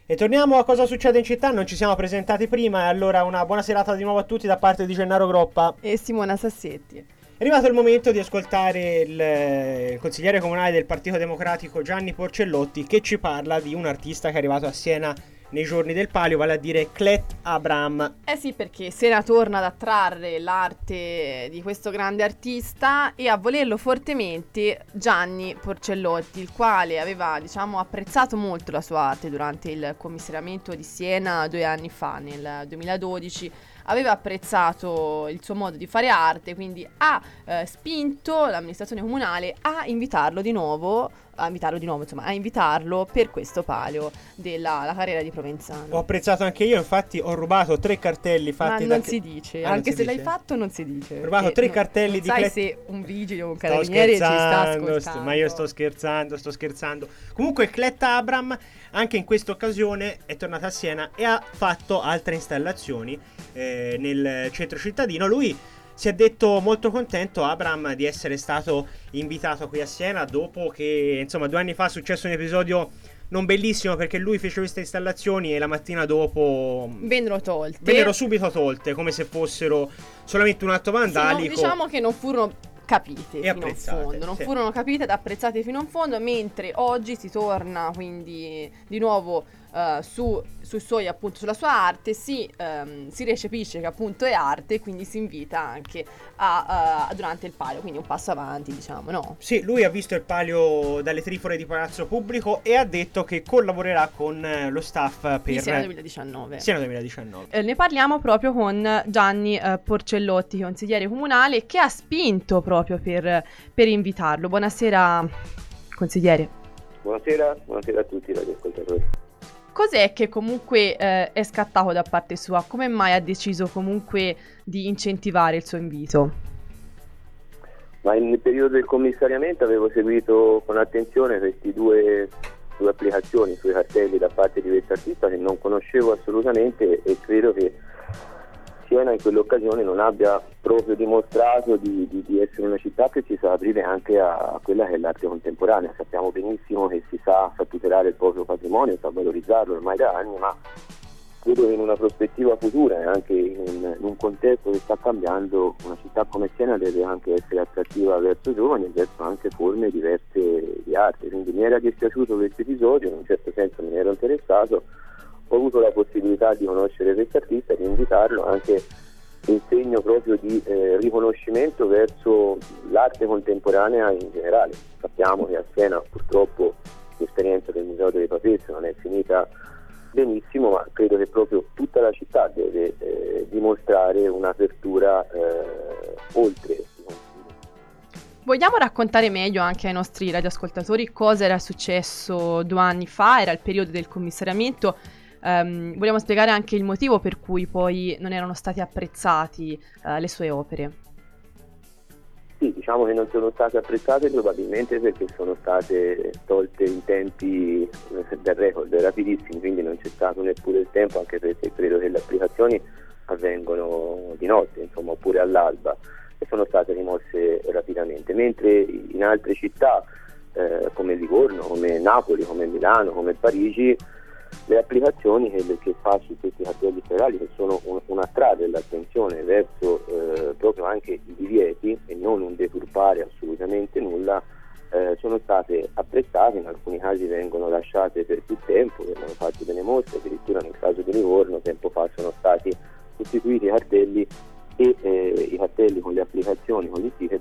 E torniamo a cosa succede in città, non ci siamo presentati prima e allora una buona serata di nuovo a tutti da parte di Gennaro Groppa. E Simona Sassetti. È arrivato il momento di ascoltare il consigliere comunale del Partito Democratico Gianni Porcellotti che ci parla di un artista che è arrivato a Siena nei giorni del Palio, vale a dire Clet Abram. Eh sì, perché Siena torna ad attrarre l'arte di questo grande artista e a volerlo fortemente Gianni Porcellotti, il quale aveva, apprezzato molto la sua arte durante il commissariamento di Siena 2 anni fa, nel 2012. Aveva apprezzato il suo modo di fare arte, quindi ha spinto l'amministrazione comunale a invitarlo per questo palio della carriera di Provenzano. Ho apprezzato anche io, infatti ho rubato 3 cartelli fatti Ma non si dice, anche se l'hai fatto non si dice. Ho rubato 3 cartelli di sai se un vigile o un carabiniere ci sta ascoltando. Ma io sto scherzando. Comunque Clet Abram anche in questa occasione è tornato a Siena e ha fatto altre installazioni nel centro cittadino. Lui si è detto molto contento, Abram, di essere stato invitato qui a Siena dopo che, insomma, 2 anni fa è successo un episodio non bellissimo perché lui fece queste installazioni e la mattina dopo vennero subito tolte come se fossero solamente un atto vandalico. Sì, no, diciamo che non furono capite e fino in fondo, non furono capite ed apprezzate fino in fondo, mentre oggi si torna quindi di nuovo sui suoi, appunto, sulla sua arte, si recepisce che appunto è arte, quindi si invita anche durante il palio, quindi un passo avanti, diciamo, no? Sì, lui ha visto il palio dalle trifore di Palazzo Pubblico e ha detto che collaborerà con lo staff per Siena 2019. Ne parliamo proprio con Gianni Porcellotti, consigliere comunale, che ha spinto proprio per invitarlo. Buonasera, consigliere. Buonasera a tutti gli ascoltatori. Cos'è che comunque è scattato da parte sua? Come mai ha deciso comunque di incentivare il suo invito? Ma nel periodo del commissariamento avevo seguito con attenzione questi due applicazioni sui cartelli da parte di questo artista che non conoscevo assolutamente e credo che Siena in quell'occasione non abbia proprio dimostrato di essere una città che si sa aprire anche a quella che è l'arte contemporanea. Sappiamo benissimo che si sa tutelare il proprio patrimonio, sa valorizzarlo ormai da anni, ma credo che in una prospettiva futura e anche in un contesto che sta cambiando, una città come Siena deve anche essere attrattiva verso i giovani e verso anche forme diverse di arte. Quindi mi era dispiaciuto questo episodio, in un certo senso me ne ero interessato. Ho avuto la possibilità di conoscere questo artista e di invitarlo anche in segno proprio di riconoscimento verso l'arte contemporanea in generale. Sappiamo che a Siena purtroppo l'esperienza del Museo delle Papesse non è finita benissimo, ma credo che proprio tutta la città deve dimostrare un'apertura oltre. Vogliamo raccontare meglio anche ai nostri radioascoltatori cosa era successo 2 anni fa, era il periodo del commissariamento. Vogliamo spiegare anche il motivo per cui poi non erano stati apprezzati le sue opere. Sì, diciamo che non sono state apprezzate probabilmente perché sono state tolte in tempi del record rapidissimi, quindi non c'è stato neppure il tempo, anche perché credo che le applicazioni avvengono di notte, insomma, oppure all'alba, e sono state rimosse rapidamente, mentre in altre città come Livorno, come Napoli, come Milano, come Parigi, le applicazioni che fa su questi cartelli federali, che sono un attrarre l'attenzione verso proprio anche i divieti e non un deturpare assolutamente nulla, sono state apprezzate, in alcuni casi vengono lasciate per più tempo, vengono fatte delle mostre, addirittura nel caso di Livorno tempo fa sono stati sostituiti i cartelli e i cartelli con le applicazioni, con gli sticker,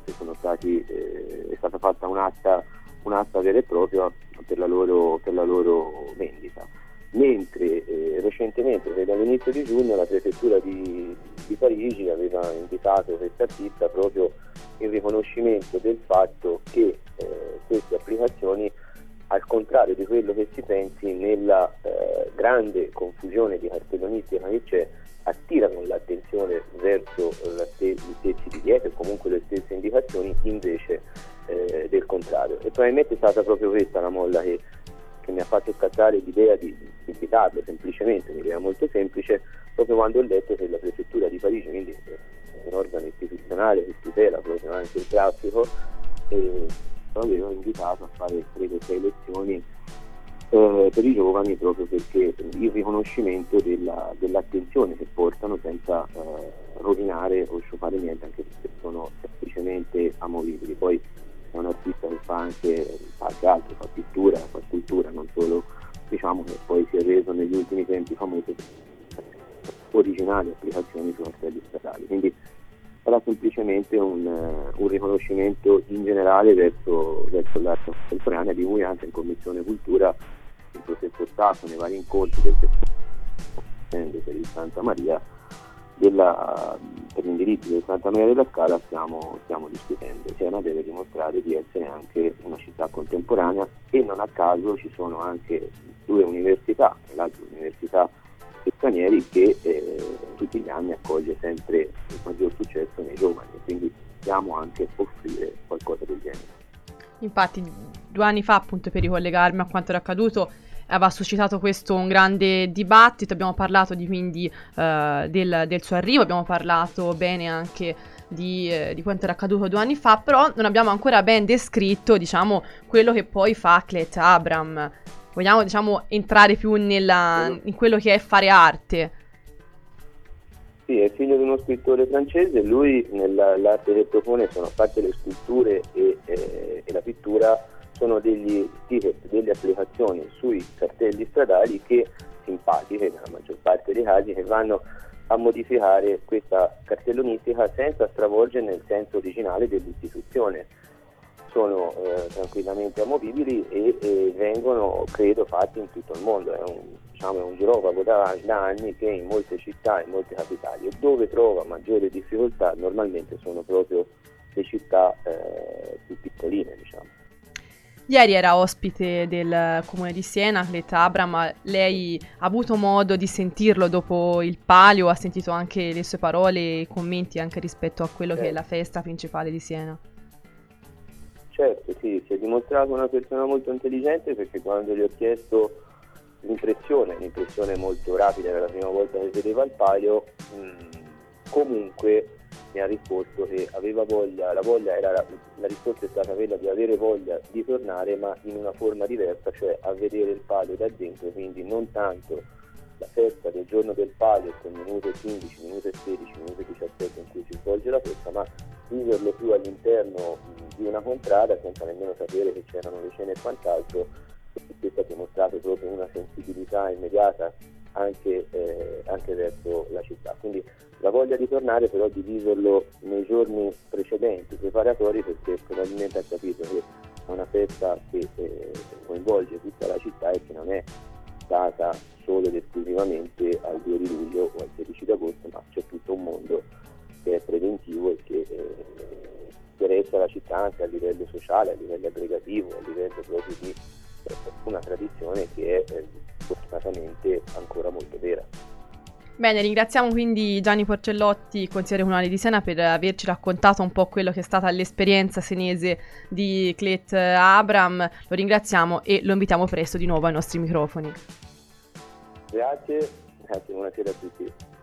è stata fatta un'asta vera e propria per la loro vendita. Mentre recentemente, all'inizio di giugno, la prefettura di Parigi aveva invitato questo artista proprio in riconoscimento del fatto che queste applicazioni, al contrario di quello che si pensi, nella grande confusione di cartellonistica che c'è, attirano l'attenzione verso gli stessi divieti o comunque le stesse indicazioni invece del contrario. E probabilmente è stata proprio questa la molla che mi ha fatto scattare l'idea di invitarlo, semplicemente, un'idea molto semplice, proprio quando ho letto che la prefettura di Parigi, quindi un organo istituzionale che tutela proprio anche il traffico, lo avevano invitato a fare, credo, 6 lezioni per i giovani, proprio perché il riconoscimento dell'attenzione che portano senza rovinare o sciupare niente, anche se sono semplicemente amovibili. Poi è un artista che fa anche altro, fa pittura, fa scultura, non solo, diciamo che poi si è reso negli ultimi tempi famoso per originali applicazioni su cartelli stradali. Quindi sarà semplicemente un riconoscimento in generale verso l'arte contemporanea, di cui anche in Commissione Cultura, il professor Tasso, nei vari incontri del per il Santa Maria, per gli indirizzi del Santa Maria della Scala stiamo discutendo. Siena deve dimostrare di essere anche una città contemporanea, e non a caso ci sono anche 2 università, l'altra università stranieri, che tutti gli anni accoglie sempre il maggior successo nei giovani, quindi possiamo anche offrire qualcosa del genere. Infatti 2 anni fa, appunto, per ricollegarmi a quanto era accaduto, aveva suscitato questo un grande dibattito. Abbiamo parlato quindi del suo arrivo, abbiamo parlato bene anche di quanto era accaduto 2 anni fa, però non abbiamo ancora ben descritto, diciamo, quello che poi fa Clet Abram. Vogliamo, diciamo, entrare più in quello che è fare arte? Sì, è figlio di uno scrittore francese. Lui nell'arte che propone, sono fatte le sculture e la pittura, sono degli sticker, delle applicazioni sui cartelli stradali, che simpatiche nella maggior parte dei casi, che vanno a modificare questa cartellonistica senza stravolgere nel senso originale dell'istituzione. Sono tranquillamente amovibili e vengono, credo, fatti in tutto il mondo. È un girovago da anni, che in molte città, in molte capitali, e dove trova maggiore difficoltà normalmente sono proprio le città più piccoline, diciamo. Ieri era ospite del comune di Siena, Clet Abram. Lei ha avuto modo di sentirlo dopo il palio? Ha sentito anche le sue parole e i commenti anche rispetto a quello che è la festa principale di Siena? Certo, sì, si è dimostrato una persona molto intelligente, perché quando gli ho chiesto l'impressione molto rapida, era la prima volta che vedeva il palio, comunque mi ha risposto che aveva voglia. La risposta è stata quella di avere voglia di tornare, ma in una forma diversa, cioè a vedere il palio da dentro, quindi non tanto la festa del giorno del palio con minuto 15, minuto 16, minuto 17 in cui si svolge la festa, ma viverlo più all'interno di una contrada, senza nemmeno sapere che c'erano le cene e quant'altro. Questo ha dimostrato proprio una sensibilità immediata anche verso la città. Quindi la voglia di tornare, però, di viverlo nei giorni precedenti, preparatori, perché probabilmente ha capito che è una festa che coinvolge tutta la città e che non è data solo ed esclusivamente al 2 di luglio o al 16 d'agosto, ma c'è tutto un mondo che è preventivo e che interessa la città anche a livello sociale, a livello aggregativo, a livello proprio di una tradizione che è fortunatamente ancora molto vera. Bene, ringraziamo quindi Gianni Porcellotti, consigliere comunale di Siena, per averci raccontato un po' quello che è stata l'esperienza senese di Clet Abram. Lo ringraziamo e lo invitiamo presto di nuovo ai nostri microfoni. Grazie, buonasera a tutti.